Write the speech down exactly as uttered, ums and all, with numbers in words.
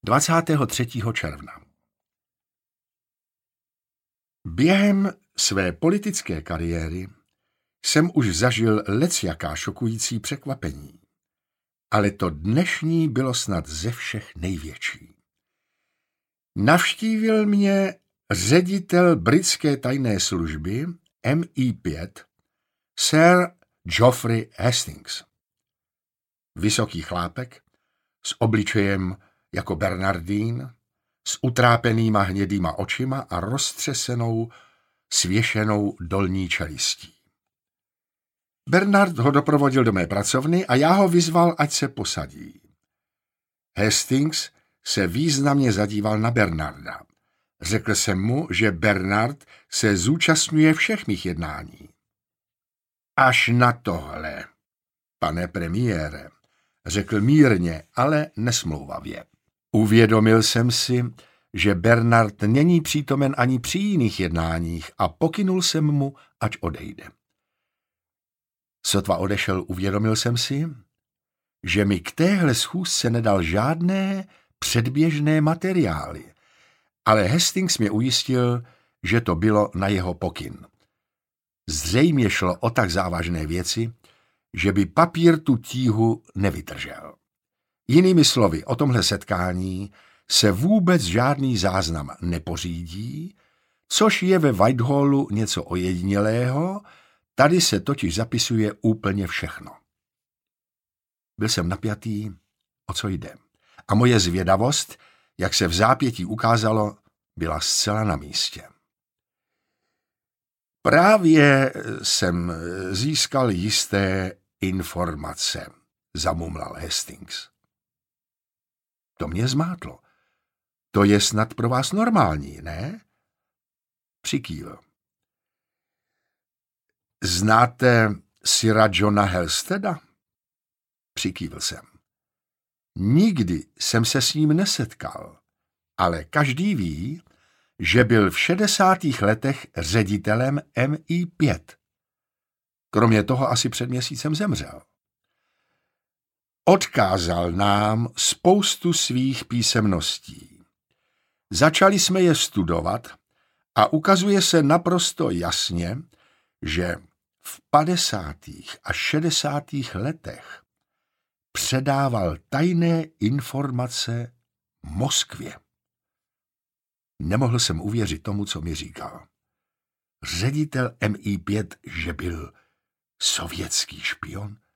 dvacátého třetího června. Během své politické kariéry jsem už zažil lecjaká šokující překvapení, ale to dnešní bylo snad ze všech největší. Navštívil mě ředitel britské tajné služby M I pět Sir Geoffrey Hastings. Vysoký chlápek s obličejem jako Bernardín, s utrápenýma hnědýma očima a roztřesenou, svěšenou dolní čelistí. Bernard ho doprovodil do mé pracovny a já ho vyzval, ať se posadí. Hastings se významně zadíval na Bernarda. Řekl jsem mu, že Bernard se zúčastňuje všech mých jednání. Až na tohle, pane premiére, řekl mírně, ale nesmlouvavě. Uvědomil jsem si, že Bernard není přítomen ani při jiných jednáních a pokynul jsem mu, ať odejde. Sotva odešel, uvědomil jsem si, že mi k téhle schůzce nedal žádné předběžné materiály, ale Hastings mě ujistil, že to bylo na jeho pokyn. Zřejmě šlo o tak závažné věci, že by papír tu tíhu nevydržel. Jinými slovy, o tomhle setkání se vůbec žádný záznam nepořídí, což je ve Whitehallu něco ojedinělého, tady se totiž zapisuje úplně všechno. Byl jsem napjatý, o co jde. A moje zvědavost, jak se v zápětí ukázalo, byla zcela na místě. Právě jsem získal jisté informace, zamumlal Hastings. To mě zmátlo. To je snad pro vás normální, ne? Přikývl. Znáte Sira Johna Halsteada? Přikývl jsem. Nikdy jsem se s ním nesetkal, ale každý ví, že byl v šedesátých letech ředitelem M I pět. Kromě toho asi před měsícem zemřel. Odkázal nám spoustu svých písemností. Začali jsme je studovat a ukazuje se naprosto jasně, že v padesátých a šedesátých letech předával tajné informace Moskvě. Nemohl jsem uvěřit tomu, co mi říkal. Ředitel M I pět, že byl sovětský špion?